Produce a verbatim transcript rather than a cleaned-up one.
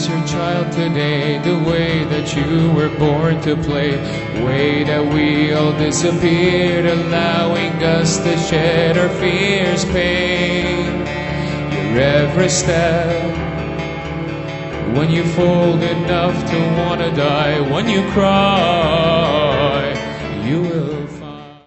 is your child today, the way that you were born to play, way that we all disappeared, allowing us to shed our fears, pain. Your every step, when you fold enough to wanna die, when you cry, you will